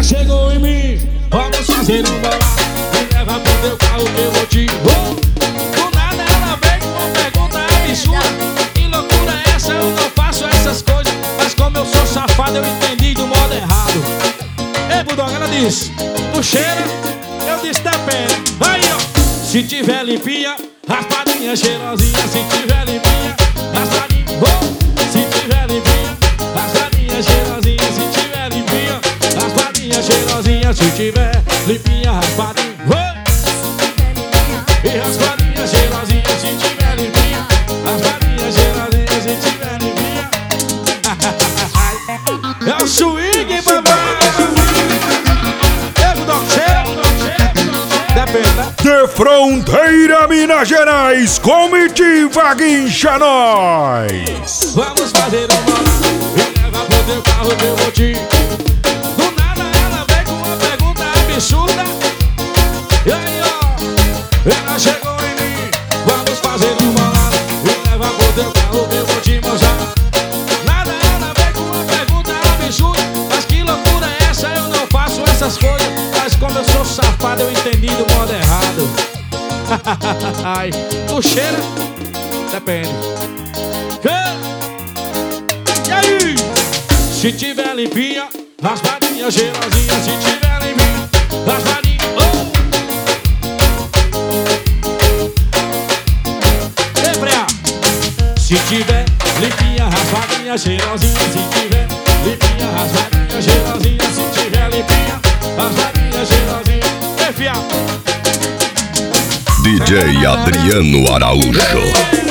chegou em mim. Vamos fazer um bolado. Me leva pro teu carro que eu vou te do nada ela vem com uma pergunta absurda. Que loucura é essa? Eu não faço essas coisas. Mas como eu sou safado, eu entendi do modo errado. Ei, Bulldog, ela disse: tu cheira? Eu disse: depende. Aí, ó. Se tiver limpinha, raspadinha, cheirosinha. Se tiver limpinha, raspadinha. Se tiver limpinha, raspadinha, cheirosinha. Se tiver limpinha, raspadinha, cheirosinha. Se tiver limpinha, raspadinha. E raspadinha, cheirosinha. Se tiver limpinha, raspadinha, cheirosinha. Se tiver limpinha. É o swing, papai. De Fronteira, Minas Gerais, Comitiva Guincha Nós. Vamos fazer um bolado. Me leva pro teu carro que eu vou te do nada ela vem com uma pergunta absurda. E aí, ó, ela chegou em mim. Vamos fazer um bolado. Me leva pro teu carro que eu vou te mostrar. Nada ela vem com uma pergunta absurda. Mas que loucura é essa? Eu não faço essas coisas. Mas como eu sou safado, eu entendi do modo errado. Ai, tu cheira? Depende. E aí? Se tiver limpinha, raspadinha, cheirosinha. Se tiver limpinha, raspadinha. Ei, Freia. Se tiver limpinha, raspadinha, cheirosinha. Se tiver limpinha, raspadinha, cheirosinha. Se tiver limpinha, raspadinha, cheirosinha. Ei, fia. DJ Adriano Araújo.